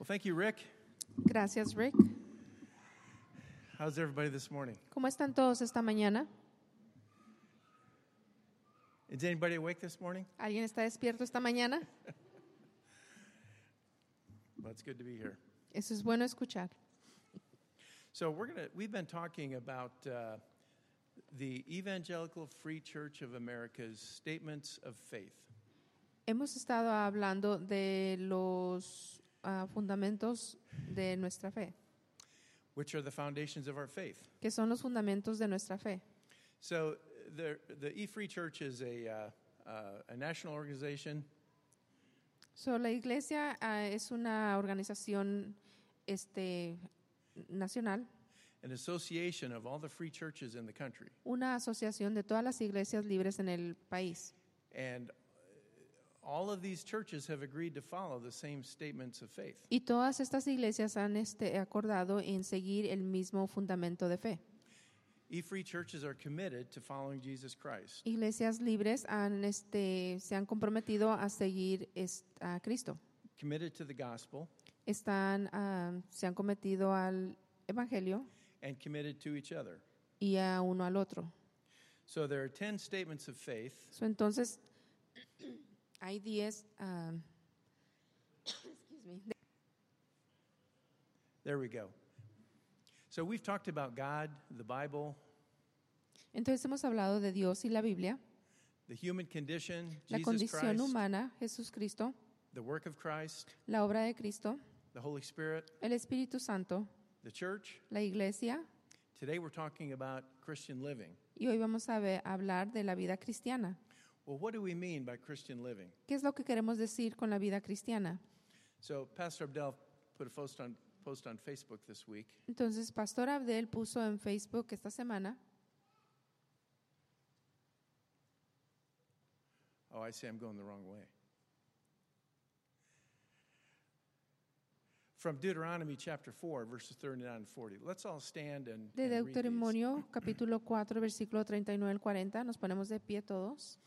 Well, thank you, Rick. Gracias, Rick. How's everybody this morning? ¿Cómo están todos esta mañana? Is anybody awake this morning? ¿Alguien está despierto esta mañana? Well, it's good to be here. Eso es bueno escuchar. So we've been talking about the Evangelical Free Church of America's statements of faith. Hemos estado hablando de los fundamentos de nuestra fe. Which are the foundations of our faith. ¿Qué son los fundamentos de nuestra fe? So the E-Free Church is a national organization. So, la iglesia es una organización nacional. An association of all the free churches in the country. Una asociación de todas las iglesias libres en el país. And all of these churches have agreed to follow the same statements of faith. Y todas estas iglesias han acordado en seguir el mismo fundamento de fe. E-Free churches are committed to following Jesus Christ. Iglesias libres se han comprometido a seguir a Cristo. Committed to the gospel. Se han cometido al evangelio. And committed to each other. Y a uno al otro. So there are 10 statements of faith. So, entonces, hay 10. There we go. So we've talked about God, the Bible. Entonces hemos hablado de Dios y la Biblia. The human condition, La Jesus condición Christ. humana, Jesús Cristo. The work of Christ. La obra de Cristo. The Holy Spirit. El Espíritu Santo. The church. La iglesia. Today we're talking about Christian living. Y hoy vamos a hablar de la vida cristiana. Well, what do we mean by Christian living? ¿Qué es lo que queremos decir con la vida cristiana? So Pastor Abdel put a post on Facebook this week. Entonces, Pastor Abdel puso en Facebook esta semana. Oh, I see I'm going the wrong way. From Deuteronomy chapter 4, verses 39 and 40. Let's all stand and De read these. Deuteronomio, capítulo 4, versículo 39 al 40. Nos ponemos de pie todos.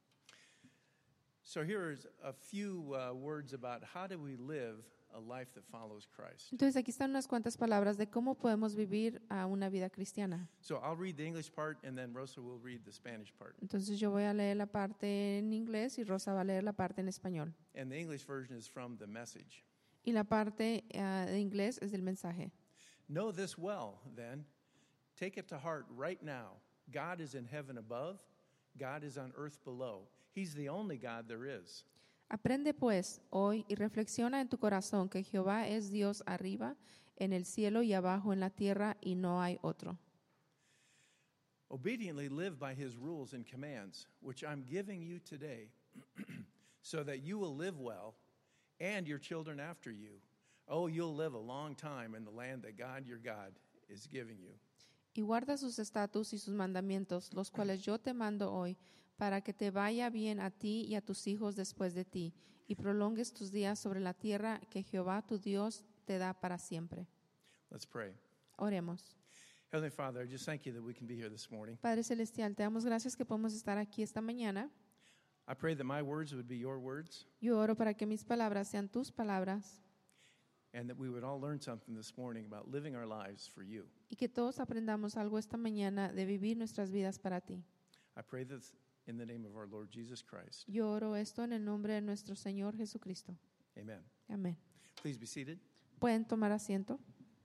So here's a few words about how do we live a life that follows Christ. Entonces, aquí están unas cuantas palabras de cómo podemos vivir una vida cristiana. So I'll read the English part and then Rosa will read the Spanish part. Entonces, yo voy a leer la parte en inglés y Rosa va a leer la parte en español. And the English version is from the Message. Y la parte de inglés es del mensaje. Know this well, then. Take it to heart right now. God is in heaven above. God is on earth below. He's the only God there is. Aprende pues hoy y reflexiona en tu corazón que Jehová es Dios arriba en el cielo y abajo en la tierra y no hay otro. Obediently live by his rules and commands, which I'm giving you today, so that you will live well and your children after you. Oh, you'll live a long time in the land that God, your God, is giving you. Y guarda sus estatutos y sus mandamientos, los cuales yo te mando hoy, para que te vaya bien a ti y a tus hijos después de ti, y prolongues tus días sobre la tierra que Jehová tu Dios te da para siempre. Let's pray. Oremos. Heavenly Father, I just thank you that we can be here this morning. Padre Celestial, te damos gracias que podemos estar aquí esta mañana. I pray that my words would be your words, Yo oro para que mis palabras sean tus palabras and that we would all learn something this morning about living our lives for you. y que todos aprendamos algo esta mañana de vivir nuestras vidas para ti. I pray this in the name of our Lord Jesus Christ. Yo oro esto en el nombre de nuestro Señor Jesucristo. Amen. Amén. Please be seated. ¿Pueden tomar asiento?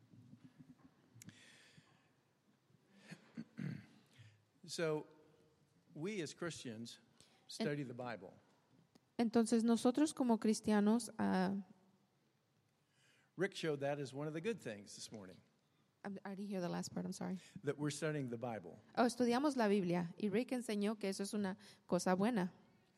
So, we as Christians study the Bible. Entonces nosotros como cristianos, Rick showed that as one of the good things this morning, I already hear the last part, I'm sorry. that we're studying the Bible. Estudiamos la Biblia y Rick enseñó que eso es una cosa buena.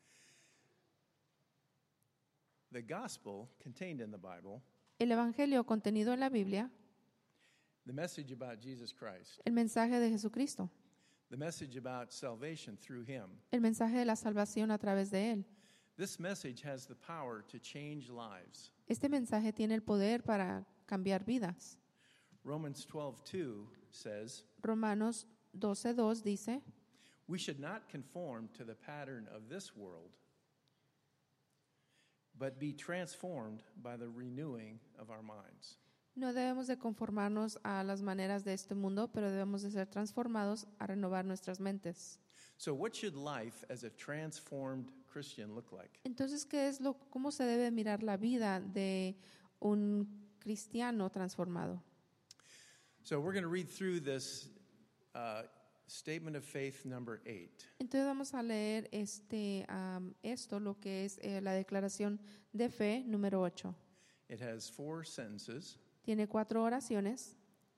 The gospel contained in the Bible, El evangelio contenido en la Biblia, the message about Jesus Christ, el mensaje de Jesucristo, the message about salvation through him. el mensaje de la salvación a través de él. This message has the power to change lives. Este mensaje tiene el poder para cambiar vidas. Romans 12:2 says, Romanos 12:2 dice, we should not conform to the pattern of this world, but be transformed by the renewing of our minds. No debemos de conformarnos a las maneras de este mundo, pero debemos de ser transformados a renovar nuestras mentes. So what should life as a transformed Christian look like? Entonces, ¿cómo se debe mirar la vida de un cristiano transformado? So we're going to read through this statement of faith number 8. Entonces vamos a leer esto, lo que es la declaración de fe número 8. It has 4 sentences. Tiene 4 oraciones.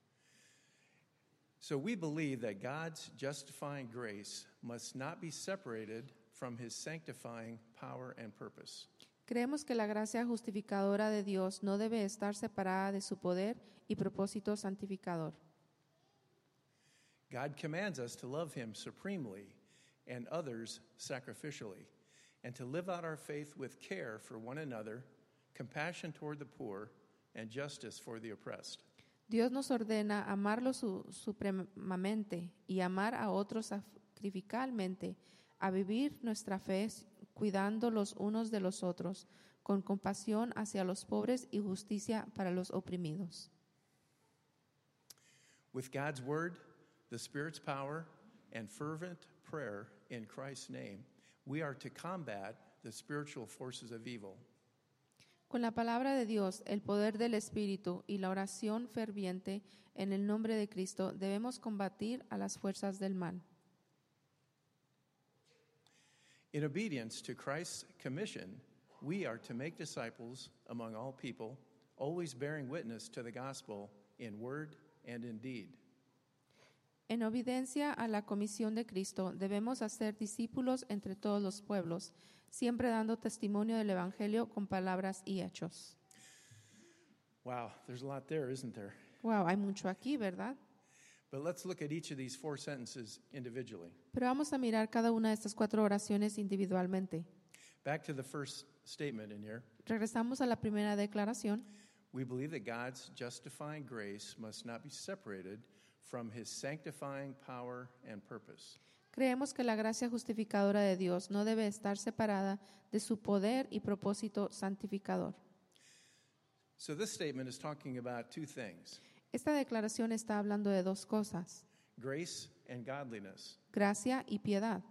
So we believe that God's justifying grace must not be separated from his sanctifying power and purpose. Creemos que la gracia justificadora de Dios no debe estar separada de su poder y propósito santificador. God commands us to love him supremely and others sacrificially, and to live out our faith with care for one another, compassion toward the poor, and justice for the oppressed. Dios nos ordena amarlo supremamente y amar a otros sacrificalmente, a vivir nuestra fe cuidando los unos de los otros, con compasión hacia los pobres y justicia para los oprimidos. With God's word, the Spirit's power, and fervent prayer in Christ's name, we are to combat the spiritual forces of evil. Con la palabra de Dios, el poder del Espíritu y la oración ferviente en el nombre de Cristo, debemos combatir a las fuerzas del mal. In obedience to Christ's commission, we are to make disciples among all people, always bearing witness to the gospel in word and in deed. En obediencia a la comisión de Cristo, debemos hacer discípulos entre todos los pueblos, siempre dando testimonio del Evangelio con palabras y hechos. Wow, there's a lot there, isn't there? Wow, hay mucho aquí, ¿verdad? But let's look at each of these 4 sentences individually. Pero vamos a mirar cada una de estas 4 oraciones individualmente. Back to the first statement in here. Regresamos a la primera declaración. We believe that God's justifying grace must not be separated from his sanctifying power and purpose. Creemos que la gracia justificadora de Dios no debe estar separada de su poder y propósito santificador. So this statement is talking about 2 things: Esta declaración está hablando de 2 cosas: grace and godliness, gracia y piedad,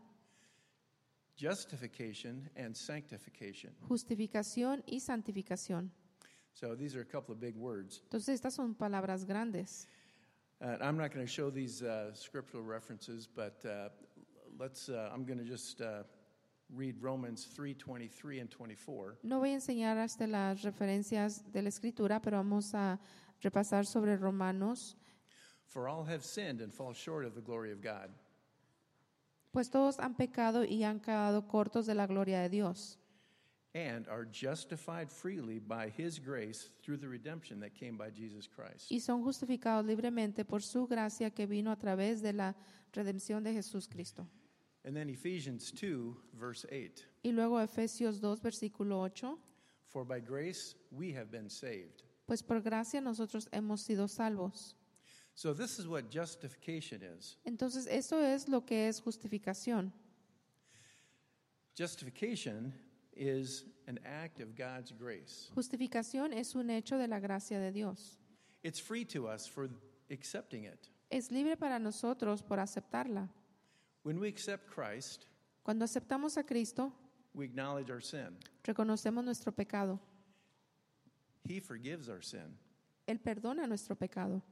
justification and sanctification. justificación y santificación. So these are a couple of big words. Entonces estas son palabras grandes. I'm not going to show these scriptural references, but I'm going to just read Romans 3:23 and 24. No voy a enseñar hasta las referencias de la Escritura, pero vamos a repasar sobre Romanos. For all have sinned and fall short of the glory of God. Pues todos han pecado y han quedado cortos de la gloria de Dios. And are justified freely by his grace through the redemption that came by Jesus Christ. Y son justificados libremente por su gracia que vino a través de la redención de Jesús Cristo. And then Ephesians 2, verse 8. Y luego Efesios 2, versículo 8. For by grace we have been saved. Pues por gracia nosotros hemos sido salvos. So this is what justification is. Entonces esto es lo que es justificación. Justification is an act of God's grace. Justificación es un hecho de la gracia de Dios. It's free to us for accepting it. Es libre para nosotros por aceptarla. When we accept Christ, Cuando aceptamos a Cristo, we acknowledge our sin. reconocemos nuestro pecado. He forgives our sin. Él perdona nuestro pecado.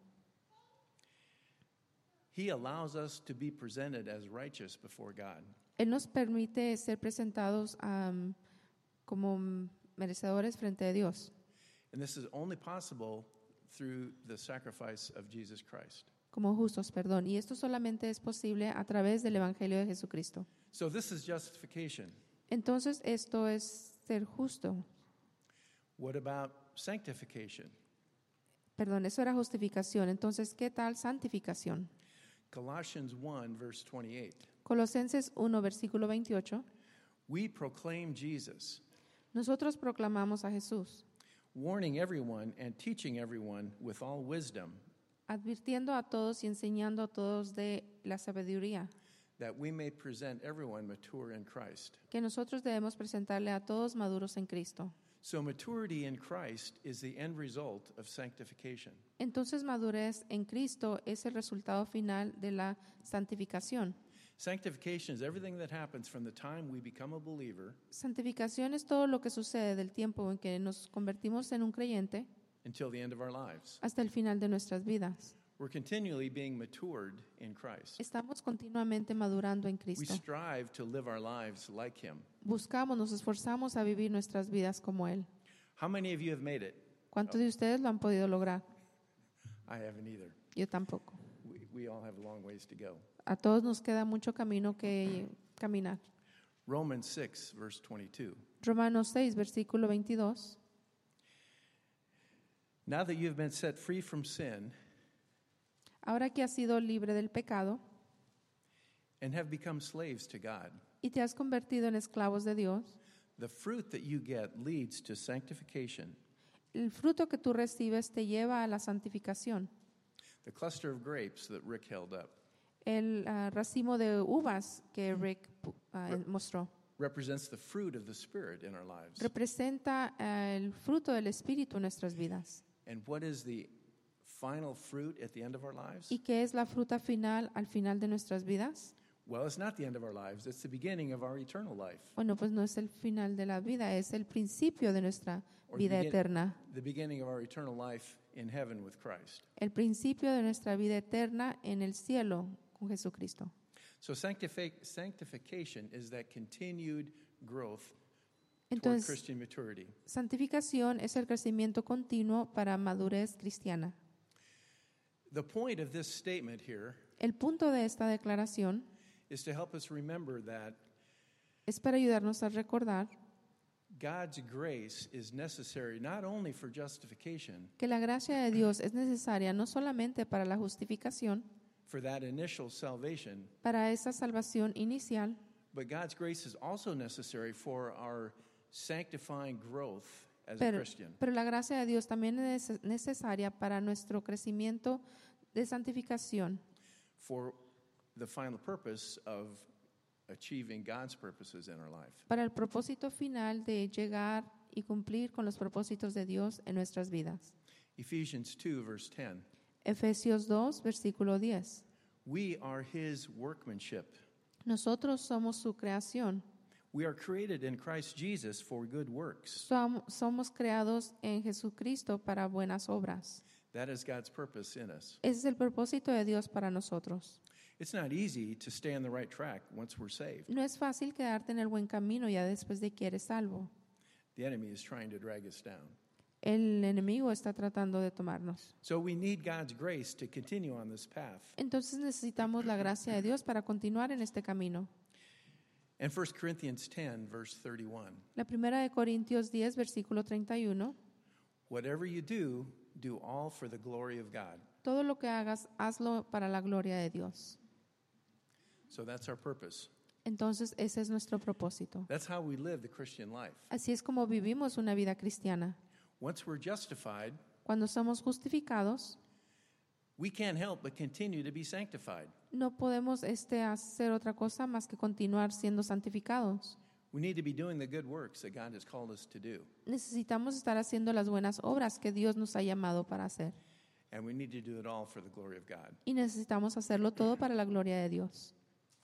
He allows us to be presented as righteous before God. Él nos permite ser presentados como merecedores frente a Dios, And this is only possible through the sacrifice of Jesus Christ. como justos, perdón. Y esto solamente es posible a través del Evangelio de Jesucristo. So this is justification. Entonces esto es ser justo. What about sanctification? Perdón, eso era justificación. Entonces, ¿qué tal santificación? Colossians 1, verse 28. Colosenses 1, versículo 28. We proclaim Jesus, Nosotros proclamamos a Jesús, warning everyone and teaching everyone with all wisdom, advirtiendo a todos y enseñando a todos de la sabiduría, that we may present everyone mature in Christ. que nosotros debemos presentarle a todos maduros en Cristo. So maturity in Christ is the end result of sanctification. Entonces madurez en Cristo es el resultado final de la santificación. Sanctification is everything that happens from the time we become a believer Santificación es todo lo que sucede del tiempo en que nos convertimos en un creyente until the end of our lives. hasta el final de nuestras vidas. We're continually being matured in Christ. Estamos continuamente madurando en We Cristo. strive to live our lives like Him. Buscamos, nos esforzamos a vivir nuestras vidas como Él. How many of you have made it? ¿Cuántos de ustedes lo han podido lograr? I haven't either. Yo tampoco. We all have a long ways to go. A todos nos queda mucho camino que caminar. Romans 6, verse 22. Romanos 6, versículo 22. Now that you have been set free from sin Ahora que has sido libre del pecado and have become slaves to God, y te has convertido en esclavos de Dios, the fruit that you get leads to sanctification. el fruto que tú recibes te lleva a la santificación. The cluster of grapes that Rick held up El racimo de uvas que Rick mostró represents the fruit of the Spirit in our lives. representa el fruto del Espíritu en nuestras vidas. And what is the final fruit at the end of our lives? ¿Y qué es la fruta final al final de nuestras vidas? Well, it's not the end of our lives. It's the beginning of our eternal life. Bueno, pues no es el final de la vida, es el principio de nuestra Or vida eterna. the beginning of our eternal life in heaven with Christ. El principio de nuestra vida eterna en el cielo con Jesucristo. So sanctification is that continued growth toward Entonces, Christian maturity. santificación es el crecimiento continuo para madurez cristiana. The point of this statement here El punto de esta declaración is to help us remember that es para ayudarnos a recordar God's grace is necessary not only for justification, que la gracia de Dios es necesaria no solamente para la justificación, for that initial salvation, para esa salvación inicial, but God's grace is also necessary for our sanctifying growth as a pero, Christian. pero la gracia de Dios también es necesaria para nuestro crecimiento de santificación, For the final purpose of achieving God's purposes in our life. para el propósito final de llegar y cumplir con los propósitos de Dios en nuestras vidas. Ephesians 2, verse 10. Efesios 2, versículo 10. We are His workmanship. Nosotros somos su creación. We are created in Christ Jesus for good works. Somos creados en Jesucristo para buenas obras. That is God's purpose in us. Ese es el propósito de Dios para nosotros. It's not easy to stay on the right track once we're saved. No es fácil quedarte en el buen camino ya después de que eres salvo. The enemy is trying to drag us down. El enemigo está tratando de tomarnos. So we need God's grace to continue on this path. Entonces necesitamos la gracia de Dios para continuar en este camino. And 1 Corinthians 10, verse 31. La primera de Corintios 10, versículo 31. Whatever you do, do all for the glory of God. Todo lo que hagas, hazlo para la gloria de Dios. So that's our purpose. Entonces ese es nuestro propósito. That's how we live the Christian life. Así es como vivimos una vida cristiana. Once we're justified, Cuando somos justificados, we can't help but continue to be sanctified. no podemos hacer otra cosa más que continuar siendo santificados. We need to be doing the good works that God has called us to do. Necesitamos estar haciendo las buenas obras que Dios nos ha llamado para hacer. And we need to do it all for the glory of God. Y necesitamos hacerlo todo para la gloria de Dios.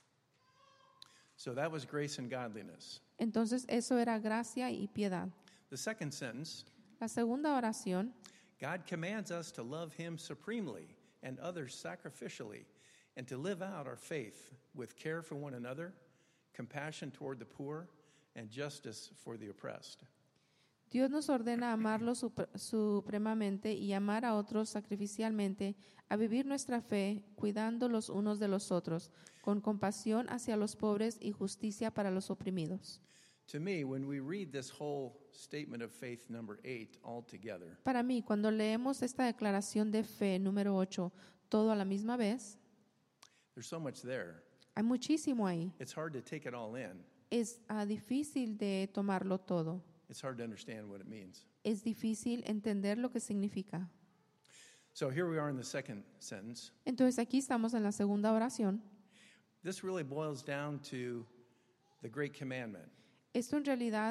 So that was grace and godliness. Entonces eso era gracia y piedad. The second sentence, La segunda oración, God commands us to love Him supremely and others sacrificially, and to live out our faith with care for one another, compassion toward the poor, and justice for the oppressed. Dios nos ordena amarlo supremamente y amar a otros sacrificialmente, a vivir nuestra fe, cuidando los unos de los otros, con compasión hacia los pobres y justicia para los oprimidos. To me, when we read this whole statement of faith, number 8, all together, Para mí, cuando leemos esta declaración de fe número 8, todo a la misma vez, there's so much there. hay muchísimo ahí. It's hard to take it all in. Es difícil de tomarlo todo. It's hard to understand what it means. Es difícil entender lo que significa. So here we are in the second sentence. Entonces aquí estamos en la segunda oración. this really boils down to the great commandment. Esto en realidad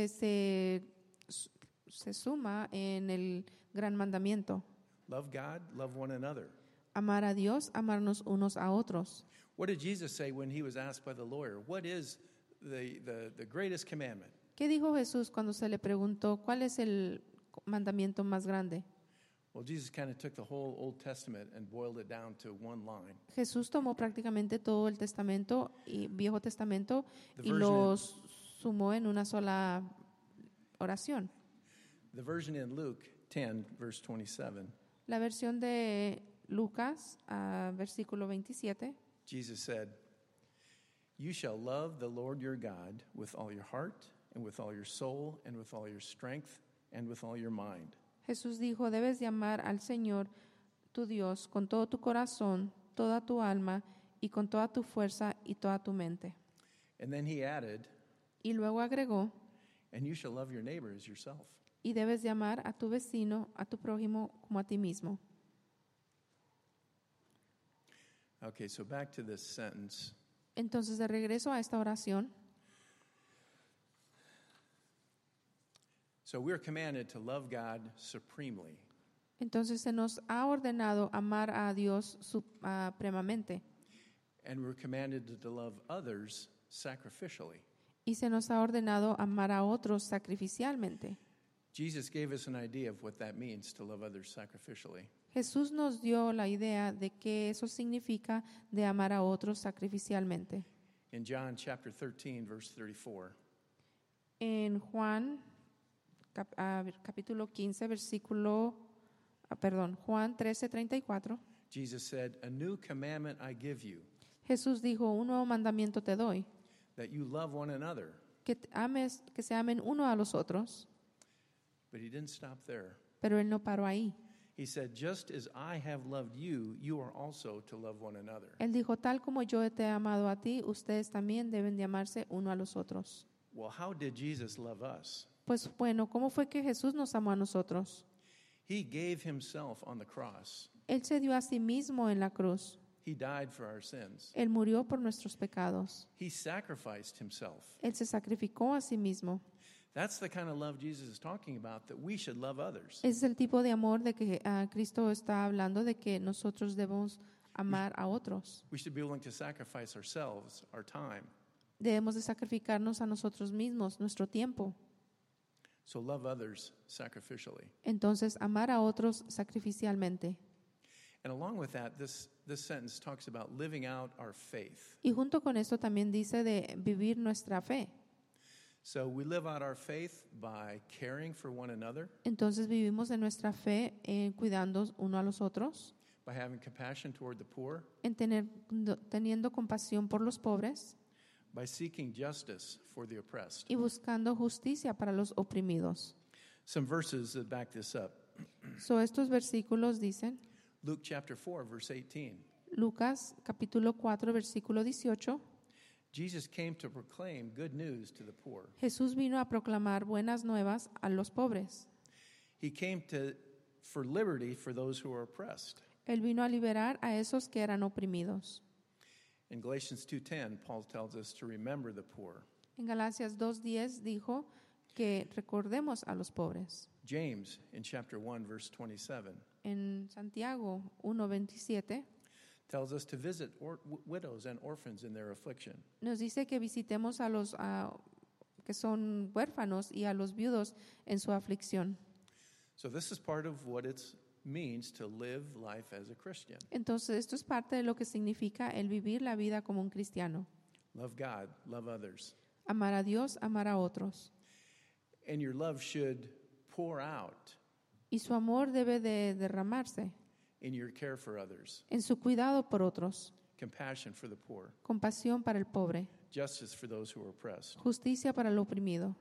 se suma en el gran mandamiento. Love God, love one another. Amar a Dios, amarnos unos a otros. What did Jesus say when he was asked by the lawyer? What is the greatest commandment? ¿Qué dijo Jesús cuando se le preguntó cuál es el mandamiento más grande? Well, Jesus kind of took the whole Old Testament and boiled it down to one line. Jesús tomó prácticamente todo el Testamento y Viejo Testamento The y version- los sumó en una sola oración. The version in Luke 10, verse 27, La versión de Lucas, versículo 27, Jesus said, "You shall love the Lord your God with all your heart and with all your soul and with all your strength and with all your mind." Jesús dijo, debes de amar al Señor, tu Dios, con todo tu corazón, toda tu alma y con toda tu fuerza y toda tu mente. And then he added, Y luego agregó, "And you shall love your neighbor as yourself." y debes de amar a tu vecino, a tu prójimo como a ti mismo. Okay, so back to this sentence. Entonces, de regreso a esta oración, So we're commanded to love God supremely. entonces se nos ha ordenado amar a Dios supremamente And we're commanded to love others sacrificially. y se nos ha ordenado amar a otros sacrificialmente. Jesus gave us an idea of what that means to love others sacrificially. Jesús nos dio la idea de qué eso significa de amar a otros sacrificialmente. In John chapter 13, verse 34, En Juan capítulo 15, Juan 13:34, Jesus said, "A new commandment I give you, Jesús dijo, un nuevo mandamiento te doy, that you love one another." que se amen uno a los otros. But he didn't stop there. Pero él no paró ahí. He said, "Just as I have loved you, you are also to love one another." Él dijo, tal como yo te he amado a ti, ustedes también deben de amarse uno a los otros. Well, how did Jesus love us? Pues bueno, ¿cómo fue que Jesús nos amó a nosotros? He gave himself on the cross. Él se dio a sí mismo en la cruz. He died for our sins. Él murió por nuestros pecados. He sacrificed himself. Él se sacrificó a sí mismo. That's the kind of love Jesus is talking about, that we should love others. Ese es el tipo de amor de que Cristo está hablando, de que nosotros debemos amar a otros. We should be willing to sacrifice ourselves, our time. Debemos de sacrificarnos a nosotros mismos, nuestro tiempo. So love others sacrificially. Entonces, amar a otros sacrificialmente. And along with that, this sentence talks about living out our faith. Y junto con esto también dice de vivir nuestra fe. So we live out our faith by caring for one another, Entonces vivimos en nuestra fe cuidando uno a los otros, by having compassion toward the poor, en teniendo compasión por los pobres by seeking justice for the oppressed. y buscando justicia para los oprimidos. Some verses that back this up. Estos versículos dicen, Luke chapter 4, verse 18. Lucas capítulo 4, versículo 18, Jesus came to proclaim good news to the poor. Jesús vino a proclamar buenas nuevas a los pobres. He came for liberty for those who are oppressed. Él vino a liberar a esos que eran oprimidos. In Galatians 2:10, Paul tells us to remember the poor. En Galacias 2:10 dijo que recordemos a los pobres. James in chapter 1, verse 27, En Santiago 1:27 tells us to visit widows and orphans in their affliction. nos dice que visitemos a los que son huérfanos y a los viudos en su aflicción. So this is part of what it means to live life as a Christian. Entonces, esto es parte de lo que significa el vivir la vida como un cristiano. Love God, love others. Amar a Dios, amar a otros. And your love should pour out Y su amor debe de derramarse in your care for others, en su cuidado por otros, compassion for the poor, compasión para el pobre, justice for those who are oppressed. justicia para el oprimido.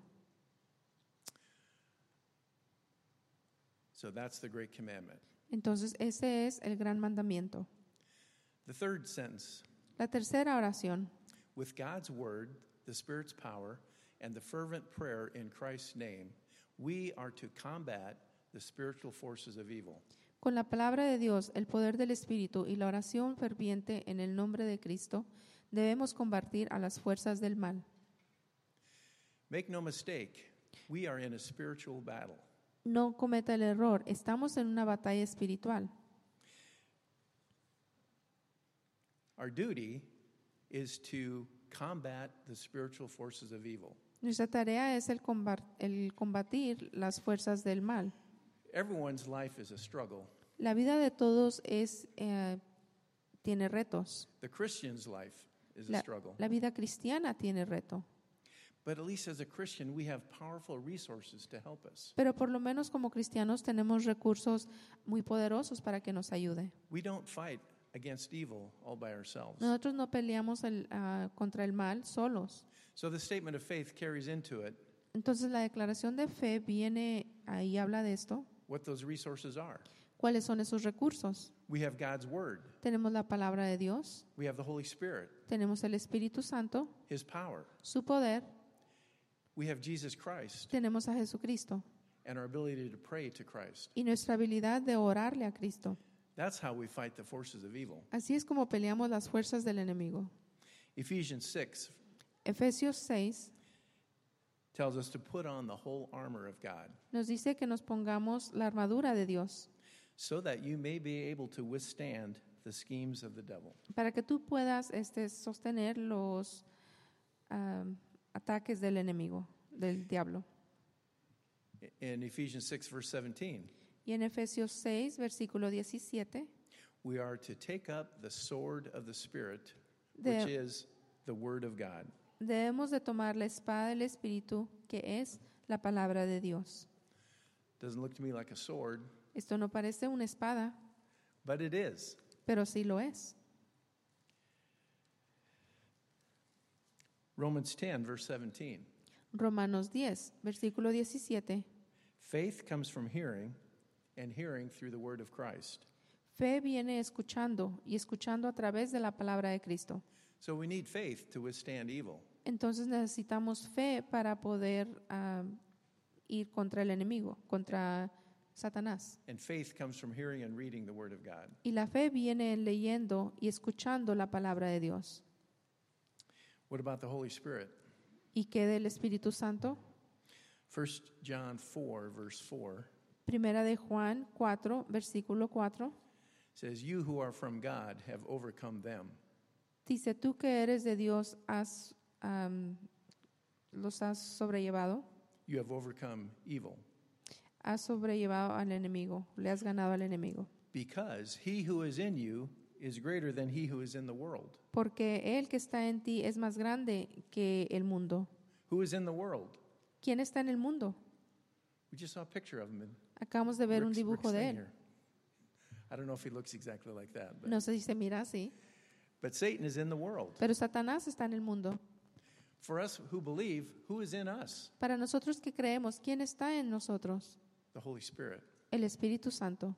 So that's the great commandment. Entonces, ese es el gran mandamiento. The third sentence, La tercera oración. with God's word, the Spirit's power, and the fervent prayer in Christ's name, we are to combat the spiritual forces of evil. Con la palabra de Dios, el poder del Espíritu y la oración ferviente en el nombre de Cristo, Debemos combatir a las fuerzas del mal. Make no mistake, we are in a spiritual battle. No cometa el error, estamos en una batalla espiritual. Our duty is to combat the spiritual forces of evil. Nuestra tarea es el combatir las fuerzas del mal. Everyone's life is a struggle. La vida de todos tiene retos. The Christian's life is a La, struggle. la vida cristiana tiene reto. But at least as a Christian, we have powerful resources to help us. Pero por lo menos como cristianos tenemos recursos muy poderosos para que nos ayude. We don't fight against evil all by ourselves. Nosotros no peleamos contra el mal solos. So the statement of faith carries into it Entonces la declaración de fe viene ahí, habla de esto. what those resources are. ¿Cuáles son esos recursos? We have God's Word. Tenemos la palabra de Dios, We have the Holy Spirit, tenemos el Espíritu Santo, His power. su poder, We have Jesus Christ tenemos a Jesucristo and our ability to pray to Christ. y nuestra habilidad de orarle a Cristo. That's how we fight the forces of evil. Así es como peleamos las fuerzas del enemigo. Ephesians 6 Efesios 6 tells us to put on the whole armor of God nos dice que nos pongamos la armadura de Dios so that you may be able to withstand the schemes of the devil. para que tú puedas sostener los ataques del enemigo, del diablo. In Ephesians 6 verse 17, Y en Efesios 6, versículo 17, we are to take up the sword of the Spirit, De- which is the Word of God. debemos de tomar la espada del Espíritu, que es la palabra de Dios. Doesn't look to me like a sword, Esto no parece una espada, but it is. pero sí lo es. Romans 10 verse 17. Romanos 10, versículo 17. Faith comes from hearing, and hearing through the word of Christ. Fe viene escuchando y escuchando a través de la palabra de Cristo. So we need faith to withstand evil. Entonces necesitamos fe para poder ir contra el enemigo, contra Satanás. And faith comes from hearing and reading the word of God. Y la fe viene leyendo y escuchando la palabra de Dios. What about the Holy Spirit? ¿Y qué del Espíritu Santo? 1 John 4 verse 4 Primera de Juan 4, versículo 4. says, "You who are from God have overcome them, Dice, tú que eres de Dios, los has sobrellevado. you have overcome evil, Has sobrellevado al enemigo, le has ganado al enemigo. because he who is in you is greater than he who is in the world." Porque Él que está en ti es más grande que el mundo. Who is in the world? ¿Quién está en el mundo? We just saw a picture of him. Acabamos de ver un dibujo de Él. Here. I don't know if he looks exactly like that, but, No sé si se mira así, but Satan is in the world. pero Satanás está en el mundo. For us who believe, who is in us? Para nosotros que creemos, ¿quién está en nosotros? The Holy Spirit. El Espíritu Santo.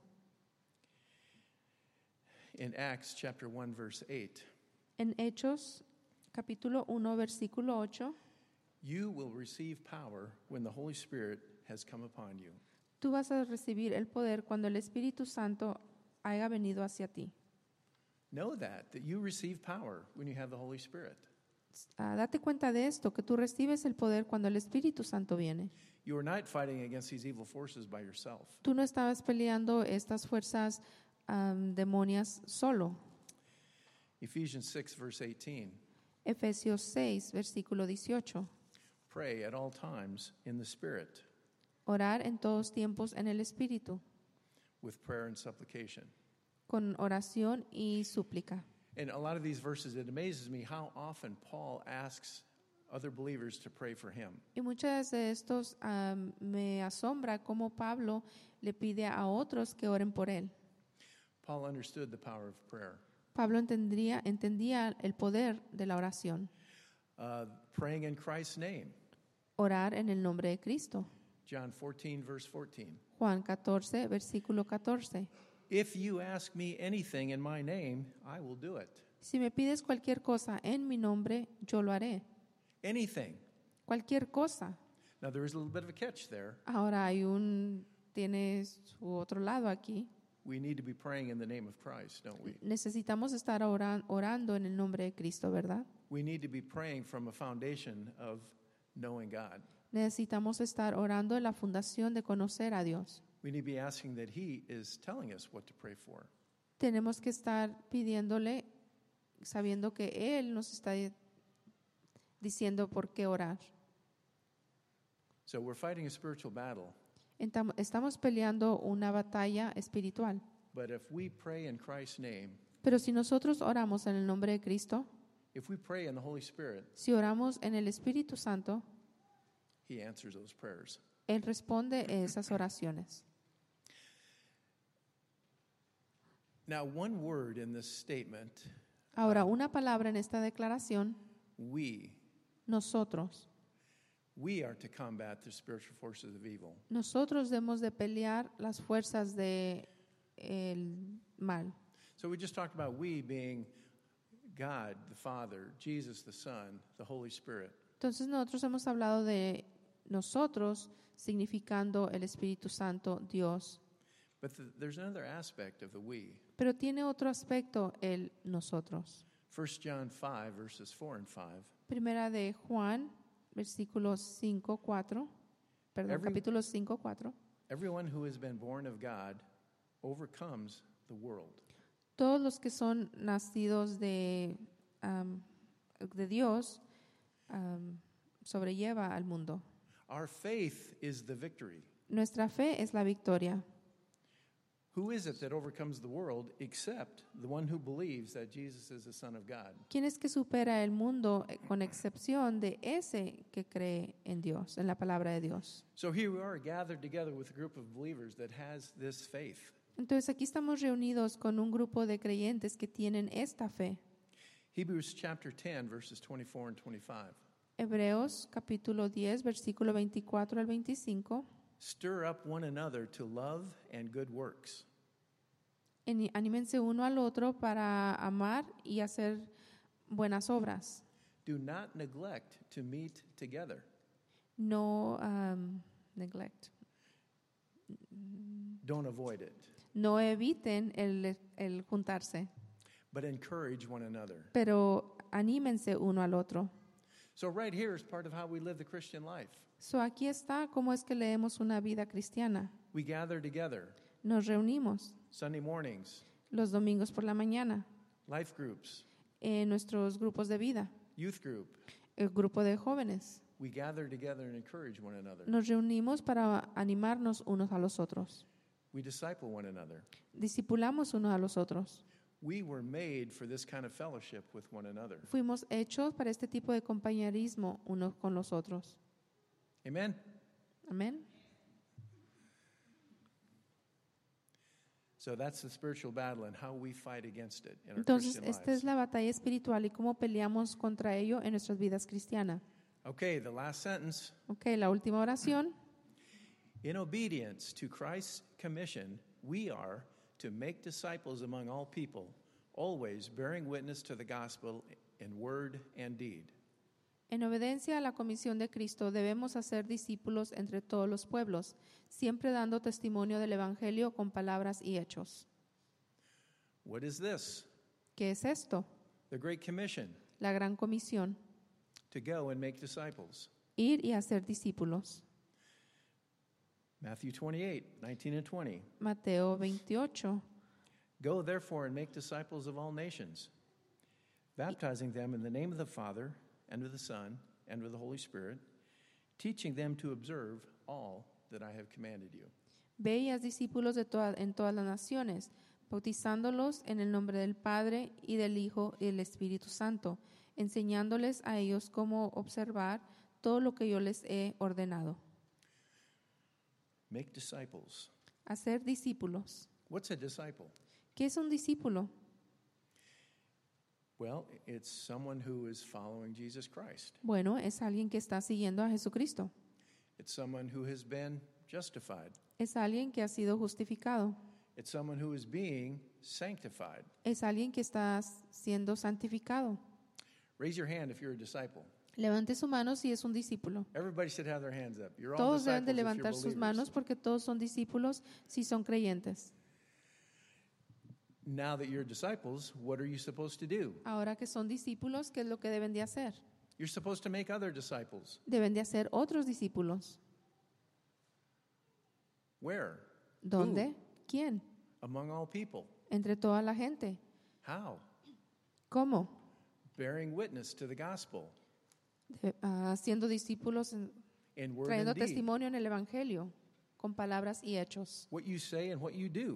In Acts chapter 1 verse 8, En Hechos, capítulo 1, versículo 8, you will receive power when the Holy Spirit has come upon you. tú vas a recibir el poder cuando el Espíritu Santo haya venido hacia ti. Know that you receive power when you have the Holy Spirit. Date cuenta de esto, que tú recibes el poder cuando el Espíritu Santo viene. You are not fighting against these evil forces by yourself. Tú no estabas peleando estas fuerzas demonias solo. Ephesians 6 verse 18, Efesios 6, versículo 18. pray at all times in the Spirit Orar en todos tiempos en el Espíritu, with prayer and supplication. con oración y súplica. And a lot of these verses, it amazes me how often Paul asks other believers to pray for him. Y muchas de estos me asombra cómo Pablo le pide a otros que oren por él. Paul understood the power of prayer. Pablo entendía el poder de la oración. Praying in Christ's name. Orar en el nombre de Cristo. John 14 verse 14. Juan 14, versículo 14. If you ask me anything in my name, I will do it. Si me pides cualquier cosa en mi nombre, yo lo haré. Anything. Cualquier cosa. Now there is a little bit of a catch there. Ahora tiene su otro lado aquí. we need to be praying in the name of Christ, don't we? Necesitamos estar orando en el nombre de Cristo, ¿verdad? We need to be praying from a foundation of knowing God. Necesitamos estar orando en la fundación de conocer a Dios. We need to be asking that He is telling us what to pray for. Tenemos que estar pidiéndole, sabiendo que Él nos está diciendo por qué orar. So we're fighting a spiritual battle, Estamos peleando una batalla espiritual. but if we pray in Christ's name, Pero si nosotros oramos en el nombre de Cristo, if we pray in the Holy Spirit, si oramos en el Espíritu Santo, He answers those prayers. Él responde esas oraciones. Now, one word in this statement, Ahora, una palabra en esta declaración, we are to combat the spiritual forces of evil. nosotros debemos de pelear las fuerzas de el mal. So we just talked about we being God, the Father, Jesus, the Son, the Holy Spirit. Entonces nosotros hemos hablado de nosotros significando el Espíritu Santo, Dios. But there's another aspect of the we. Pero tiene otro aspecto el nosotros. 1 John 5, verses 4 and 5. Primera de Juan, versículos 5, 4. Perdón, capítulo 5, 4. Everyone who has been born of God overcomes the world. Todos los que son nacidos de Dios sobrelleva al mundo. Our faith is the victory. Nuestra fe es la victoria. Who is it that overcomes the world except the one who believes that Jesus is the Son of God? ¿Quién es que supera el mundo con excepción de ese que cree en Dios, en la palabra de Dios? So here we are gathered together with a group of believers that has this faith. Entonces aquí estamos reunidos con un grupo de creyentes que tienen esta fe. Hebrews chapter 10, verses 24 and 25. Hebreos capítulo 10, versículo 24 al 25. Stir up one another to love and good works. Anímense uno al otro para amar y hacer buenas obras. Do not neglect to meet together. No neglect. Don't avoid it, No eviten el juntarse, but encourage one another. pero anímense uno al otro. So right here is part of how we live the Christian life. So aquí está cómo es que leemos una vida cristiana. We gather together, Nos reunimos Sunday mornings, los domingos por la mañana life groups, en nuestros grupos de vida, youth group. el grupo de jóvenes. We gather together and encourage one another. Nos reunimos para animarnos unos a los otros. We disciple one another. Discipulamos unos a los otros. We were made for this kind of fellowship with one another. Fuimos hechos para este tipo de compañerismo unos con los otros. Amen? Amén. So that's the spiritual battle and how we fight against it in our Entonces, Christian esta es lives. la batalla espiritual y cómo peleamos contra ello en nuestras vidas cristianas. Okay, the last sentence. Ok, la última oración. In obedience to Christ's commission, we are to make disciples among all people, always bearing witness to the gospel in word and deed. En obediencia a la comisión de Cristo, debemos hacer discípulos entre todos los pueblos, siempre dando testimonio del Evangelio con palabras y hechos. What is this? ¿Qué es esto? The Great Commission, La gran comisión. to go and make disciples. Ir y hacer discípulos. Matthew 28, 19 and 20. Mateo 28. Go therefore and make disciples of all nations, baptizing them in the name of the Father, and of the Son, and of the Holy Spirit, teaching them to observe all that I have commanded you. Ve y haz discípulos en todas las naciones, bautizándolos en el nombre del Padre y del Hijo y del Espíritu Santo, enseñándoles a ellos cómo observar todo lo que yo les he ordenado. Make disciples. Hacer discípulos. What's a disciple? ¿Qué es un discípulo? Well, it's someone who is following Jesus Christ. Bueno, es alguien que está siguiendo a Jesucristo. It's someone who has been justified. Es alguien que ha sido justificado. It's someone who is being sanctified. Es alguien que está siendo santificado. Raise your hand if you're a disciple. Levante su mano si es un discípulo. Everybody should have their hands up. You're all Todos deben disciples de if you're levantar sus believers. manos porque todos son discípulos si son creyentes. Now that you're disciples, what are you supposed to do? Ahora que son discípulos, ¿qué es lo que deben de hacer? You're supposed to make other disciples. Deben de hacer otros discípulos. Where? ¿Dónde? ¿Quién? Among all people. Entre toda la gente. How? ¿Cómo? Bearing witness to the gospel Siendo discípulos, in word trayendo and deed. testimonio en el Evangelio, con palabras y hechos. What you say and what you do.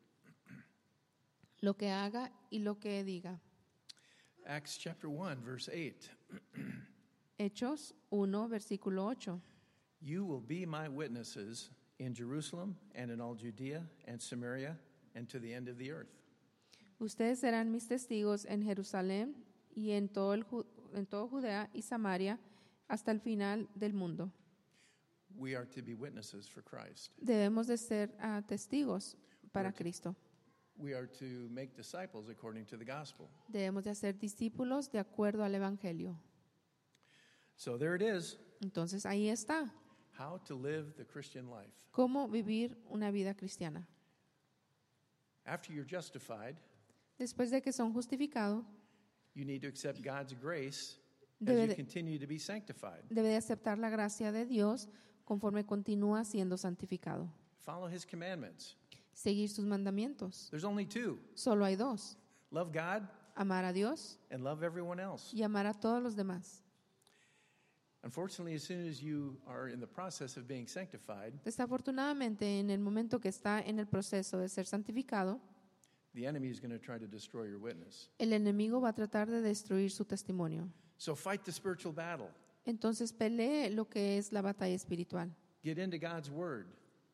Lo que haga y lo que diga. Acts chapter 1, verse 8. Hechos 1, versículo 8. You will be my witnesses in Jerusalem and in all Judea and Samaria and to the end of the earth. Ustedes serán mis testigos en Jerusalén y en todo Judea y Samaria hasta el final del mundo. We are to be witnesses for Christ. Debemos de ser testigos para Cristo. We are to make disciples according to the gospel. Debemos de hacer discípulos de acuerdo al Evangelio. So there it is, Entonces ahí está, how to live the Christian life. cómo vivir una vida cristiana. After you're justified, Después de que son justificados, you need to accept God's grace as Debe you de- continue to be sanctified. debe de aceptar la gracia de Dios conforme continúa siendo santificado. Follow his commandments. Seguir sus mandamientos. There's only two. Solo hay dos: Love God amar a Dios and love everyone else. y amar a todos los demás. Unfortunately, as soon as you are in the process of being sanctified, Desafortunadamente, en el momento que está en el proceso de ser santificado, the enemy is going to try to destroy your witness. el enemigo va a tratar de destruir su testimonio. So fight the spiritual battle. Entonces pelee lo que es la batalla espiritual. Get into God's word.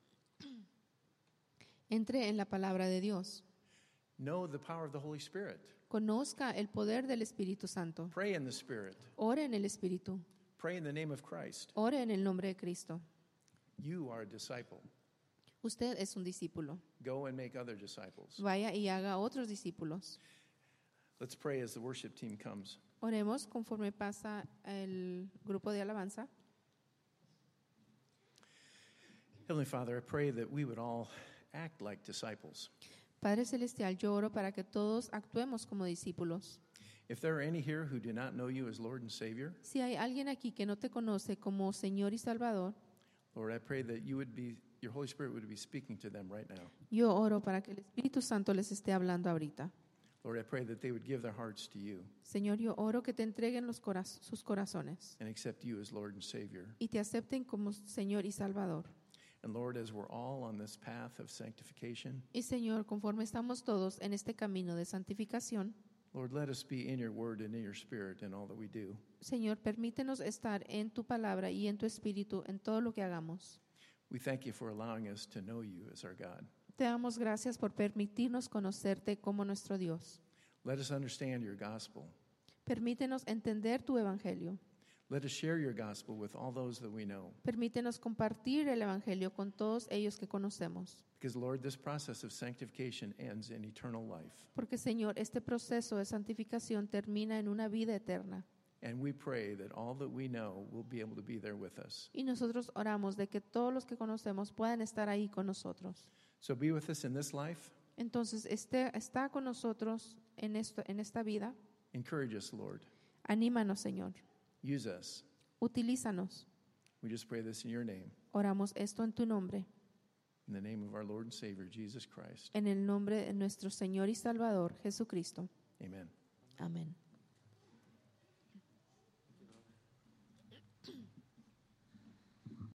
Entre en la palabra de Dios. Know the power of the Holy Spirit. Conozca el poder del Espíritu Santo. Pray in the Spirit. Ore en el Espíritu. Pray in the name of Christ. Ore en el nombre de Cristo. You are a disciple. Usted es un discípulo. Go and make other disciples. Vaya y haga otros discípulos. Let's pray as the worship team comes. Oremos conforme pasa el grupo de alabanza. Heavenly Father, I pray that we would all act like disciples. Padre Celestial, yo oro para que todos actuemos como discípulos. If there are any here who do not know you as Lord and Savior, Si hay alguien aquí que no te conoce como Señor y Salvador, Lord, I pray that your Holy Spirit would be speaking to them right now. yo oro para que el Espíritu Santo les esté hablando ahorita. Lord, I pray that they would give their hearts to you Señor, yo oro que te entreguen sus corazones and accept you as Lord and Savior. y te acepten como Señor y Salvador. And Lord, as we're all on this path of sanctification, Y Señor, conforme estamos todos en este camino de santificación, Lord, let us be in your word and in your spirit in all that we do. Señor, permítenos estar en tu palabra y en tu espíritu en todo lo que hagamos. We thank you for allowing us to know you as our God. Te damos gracias por permitirnos conocerte como nuestro Dios. Let us understand your gospel. Permítenos entender tu evangelio. Let us share your gospel with all those that we know. Permítenos compartir el evangelio con todos ellos que conocemos. Because, Lord, this process of sanctification ends in eternal life. Porque, Señor, este proceso de santificación termina en una vida eterna. And we pray that all that we know will be able to be there with us. Y nosotros oramos de que todos los que conocemos puedan estar ahí con nosotros. So be with us in this life. Entonces, está con nosotros en esta vida. Encourage us, Lord. Anímanos, Señor. Use us. Utilízanos. We just pray this in your name. Oramos esto en tu nombre, In the name of our Lord and Savior, Jesus Christ. en el nombre de nuestro Señor y Salvador, Jesucristo. Amen. Amén.